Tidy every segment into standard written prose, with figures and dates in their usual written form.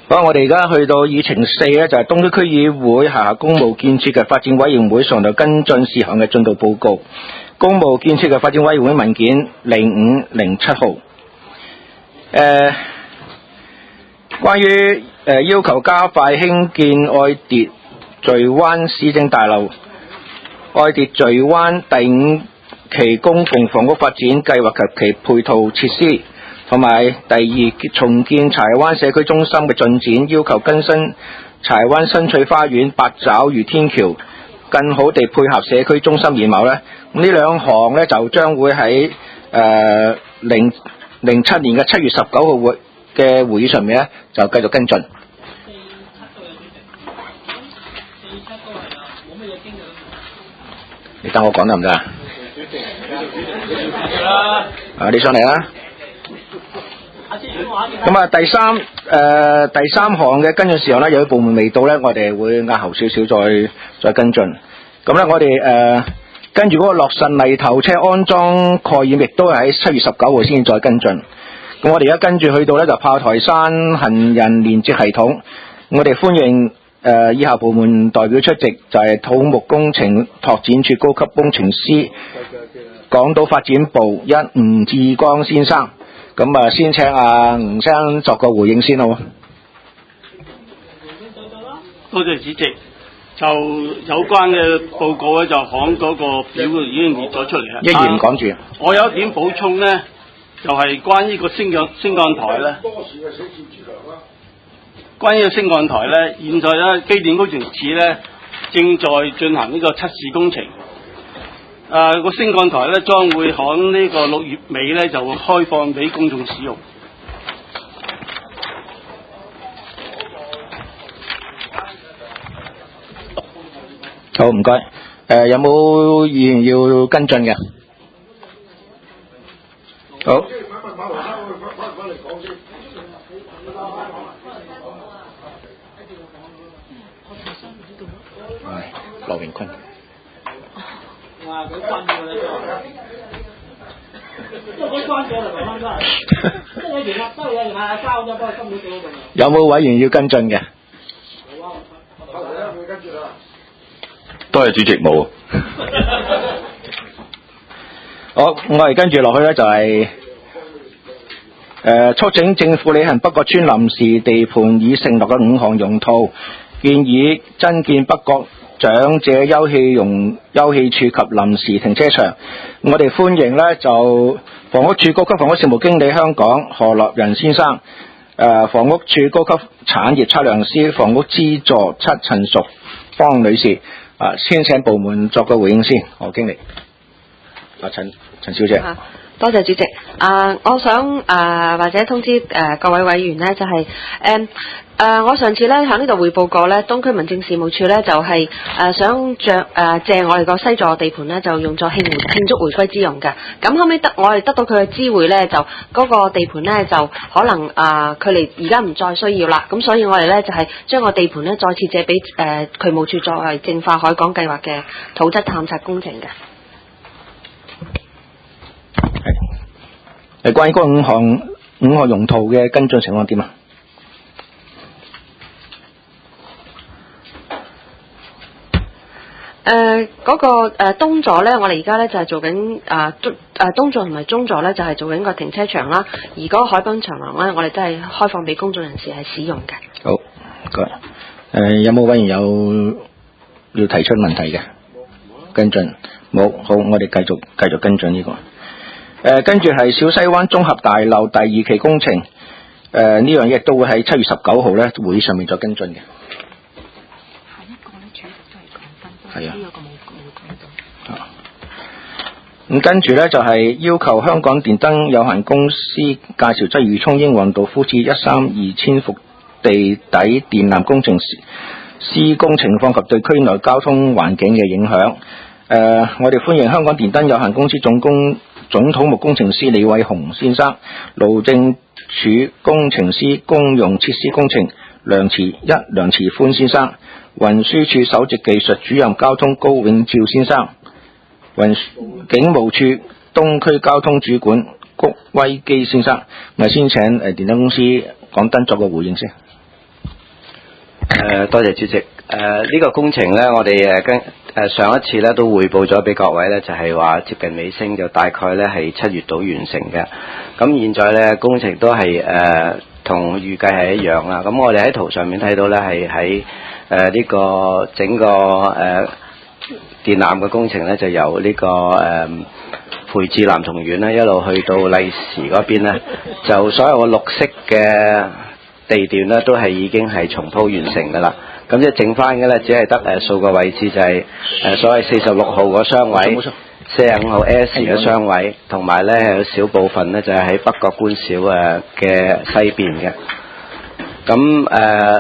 好，我哋而家去到議程4咧，就係東區區議會轄下公務建設嘅發展委員會上頭跟進事項嘅進度報告。公務建設嘅發展委員會文件0507號。關於要求加快興建愛秩序灣市政大樓、愛秩序灣第5期公共房屋發展計劃及其配套設施，同埋第2重建柴灣社區中心嘅進展，要求更新柴灣新翠花園八爪魚天橋，更好地配合社區中心面貌呢。咁呢兩項呢，就將會喺2007年嘅7月19號嘅會議上面呢，就繼續跟進。你等我講得唔得啊？你上嚟啦。咁啊，第三項嘅跟進事項呢，由於部門未到呢，我哋會押後少少再跟進。咁呢，我哋跟住嗰個落實泥頭車安裝概念，亦都係喺7月19號先再跟進。咁我哋而家跟住去到呢，就炮台山行人連接系統，我哋歡迎以下部門代表出席，就係土木工程拓展處高級工程師港島發展部吳志剛先生。咁啊，先請吳生作個回應先好。 多謝主席。就有關嘅報告咧，就響嗰個表已經列咗出嚟啦。 一言講住。我有一點補充咧，就係關於個升降台咧。關於個升降台咧，現在咧機電工程署咧正在進行呢個測試工程。個升降台咧將會響呢個6月尾咧就會開放俾公眾使用。 好，唔該。有冇議員要跟進嘅？好。羅榮坤。有冇委員要跟進嘅？ 多謝主席冇。 好，我哋跟住落去呢，就係促請政府履行北角村臨時地盤已承諾嘅5項用途，建議增建北角長者休憩處及臨時停車場。我哋歡迎呢，就房屋處高級房屋事務經理香港何立仁先生，房屋處高級產業測量師房屋資助陳淑芳女士。先請部門作個回應先，何經理。陳小姐。 多謝主席。我想或者通知各位委員呢，就係我上次呢喺呢度匯報過呢，東區民政事務處呢就係想借我哋個西座地盤呢，就用作慶祝回歸之用嘅。咁後尾我哋得到佢嘅知會呢，就嗰個地盤呢，就可能佢哋而家唔再需要啦。咁所以我哋呢，就係將個地盤呢再次借俾渠務處作為淨化海港計劃嘅土質探測工程嘅。 關於嗰5項用途嘅跟進情況點啊？ 嗰個東座咧，我哋而家咧就係做緊東座同埋中座咧，就係做緊個停車場啦。而嗰個海濱長廊咧，我哋都係開放俾公眾人士係使用嘅。 好，唔該。有冇委員要提出問題嘅跟進？冇，好，我哋繼續跟進呢個。跟住係小西灣綜合大樓第2期工程，呢樣嘢都會喺7月19號咧會議上面再跟進嘅。 下一個咧，主要都係講分。 係啊。 呢個冇講到。 咁跟住咧就係要求香港電燈有限公司介紹鰂魚涌英皇道敷設132千伏地底電纜工程施工情況及對區內交通環境嘅影響。我哋歡迎香港電燈有限公司總土木工程師李偉雄先生、路政署工程師公用設施工程梁慈歡先生、運輸署首席技術主任交通高永照先生、警務處東區交通主管谷威基先生。我先請電燈公司港燈作個回應先。 多謝主席。呢個工程呢，我哋跟上一次呢都匯報咗俾各位呢，就係話接近尾聲，就大概呢係7月度完成嘅。咁現在呢，工程都係同預計係一樣啦。咁我哋喺圖上面睇到呢，係喺呢個整個電纜嘅工程呢，就由呢個培智南同苑呢一路去到利時嗰邊呢，就所有嘅綠色嘅地段呢，都係已經係重鋪完成㗎啦。咁即係剩翻嘅呢，只係得數個位置，就係所謂46號個雙位、45號 S 嘅雙位，同埋呢有少部分呢，就係喺北角官小嘅西邊嘅。咁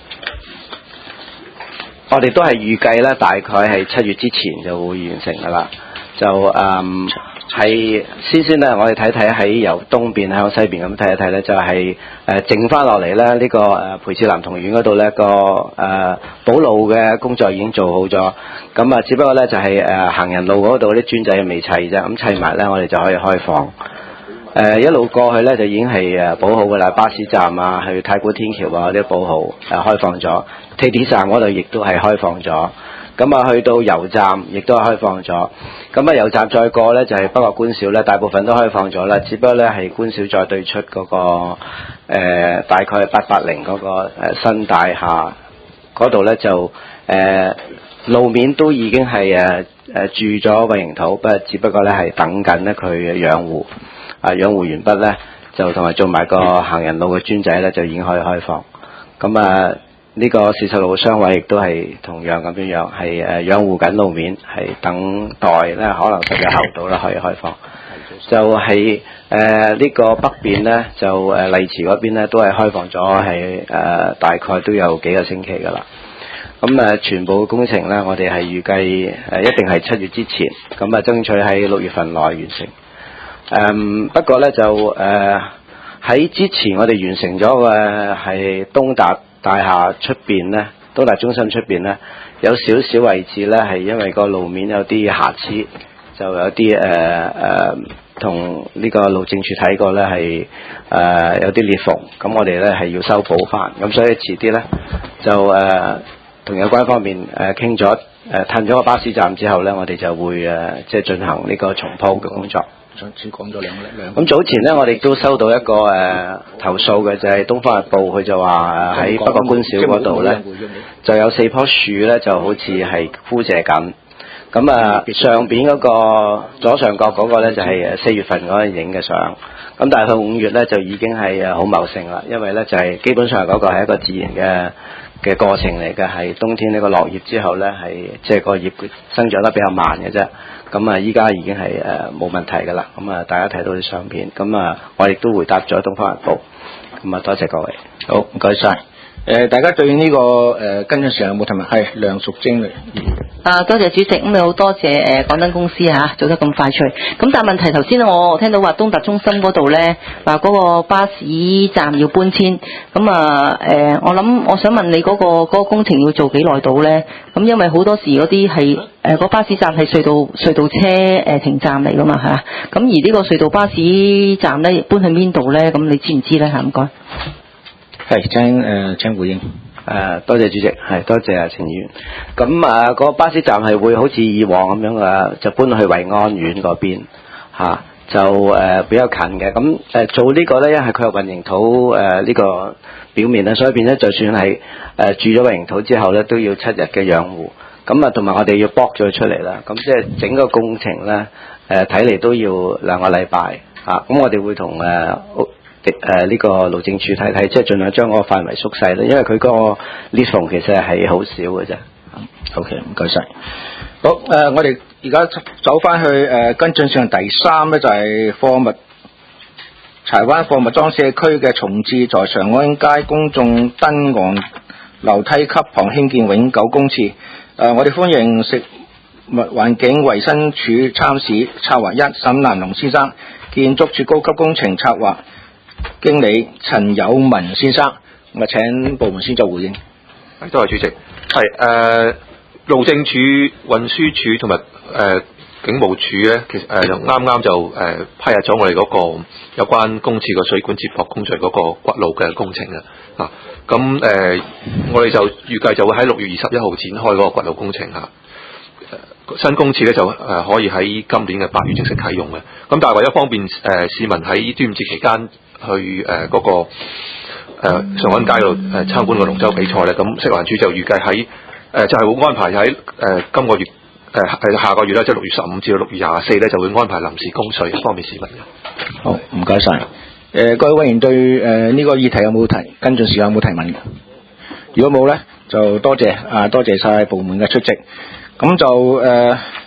我哋都係預計呢，大概係7月之前就會完成㗎啦。就係先呢，我哋睇睇喺由東邊向西邊咁睇一睇呢，就係剩翻落嚟呢，呢個培智南同苑嗰度呢個補路嘅工作已經做好咗，咁只不過呢，就係行人路嗰度啲磚仔未砌啫，咁砌埋呢，我哋就可以開放。一路過去呢，就已經係補好㗎啦，巴士站啊，去太古天橋啊嗰啲補好開放咗，地鐵站嗰度亦都係開放咗。咁去到油站亦都係開放咗。咁油站再過呢，就係北角官小呢，大部分都開放咗啦。只不過呢，係官小再對出嗰個大概係880嗰個新大廈嗰度呢，就路面都已經係住咗混凝土，只不過呢，係等緊呢佢養護養護完畢呢，就同埋做埋個行人路嘅磚仔呢，就已經可以開放。咁呢個46號雙位亦都係同樣咁樣係養護緊路面，係等待咧可能10日後到啦可以開放。就係呢個北邊呢，就麗池嗰邊呢，都係開放咗，係大概都有幾個星期㗎啦。咁全部工程呢，我哋係預計一定係7月之前，咁爭取喺6月份內完成。不過呢，就喺之前我哋完成咗嘅係東達大廈出邊呢，東達中心出邊呢，有少少位置呢，係因為個路面有啲瑕疵，就有啲同呢個路政署睇過呢，係有啲裂縫，咁我哋呢係要修補翻，咁所以遲啲呢，就同有關方面傾咗褪咗個巴士站之後呢，我哋就會即係進行呢個重鋪嘅工作。 上次講咗兩咁早前呢，我哋都收到一個投訴嘅，就係《東方日報》，佢就話喺北角官小嗰度呢，就有4棵樹呢，就好似係枯謝緊。咁上邊嗰個左上角嗰個呢，就係4月份嗰陣影嘅相。咁但係到5月呢，就已經係好茂盛啦，因為呢，就係基本上嗰個係一個自然嘅過程嚟嘅，係冬天呢個落葉之後呢，係即係個葉生長得比較慢嘅啫。咁依家已經係冇問題㗎啦。咁大家睇到啲相片，咁我亦都回答咗《東方日報》。咁多謝各位。 好，唔該晒。大家對呢個跟進時有冇提問？係梁淑貞嚟。 多謝主席，咁好多謝港燈公司做得咁快脆。咁但係問題頭先我聽到話東達中心嗰度咧，話嗰個巴士站要搬遷。咁我想問你嗰個工程要做幾耐到咧？咁因為好多時嗰啲係個巴士站係隧道車停站嚟㗎嘛嚇。咁而呢個隧道巴士站咧搬去邊度咧？咁你知唔知咧嚇？唔該。係， 請回應。 多謝主席，係多謝陳議員。咁個巴士站係會好似以往咁樣就搬去惠安苑嗰邊就比較近嘅。咁做呢個咧，因為佢有混凝土呢個表面咧，所以變咗就算係住咗混凝土之後咧，都要7日嘅養護。咁同埋我哋要剝咗佢出嚟啦。咁即係整個工程咧，睇嚟都要2個禮拜。咁我哋會同呢個路政署睇睇，即係盡量將嗰個範圍縮細啦，因為佢嗰個裂縫其實係好少嘅啫。 OK， 唔該晒。好，我哋而家走翻去跟進上第3咧，就係柴灣貨物裝卸區嘅重置，在長安街公眾燈岸樓梯級旁興建永久公廁。我哋歡迎食物環境衛生署參事策劃1沈蘭龍先生，建築署高級工程策劃經理陳友文先生。咁請部門先作回應。 多謝主席。路政署、運輸署同埋警務處咧，其實就啱就批核咗我哋嗰個有關公廁個水管接駁工序嗰個掘路嘅工程啊。 咁我哋就預計就會喺6月21號展開嗰個掘路工程嚇。新公廁咧就可以喺今年嘅8月正式啟用嘅。咁但係為咗方便市民喺端午節期間去嗰個上安街度參觀個龍舟比賽咧，咁食環署就預計喺就係會安排喺今個月下個月咧，即係6月15至到6月24咧，就會安排臨時供水，方便市民嘅。 好，唔該晒。各位委員對呢個議題有冇跟進時間有冇提問嘅？如果冇咧，就多謝晒部門嘅出席。咁就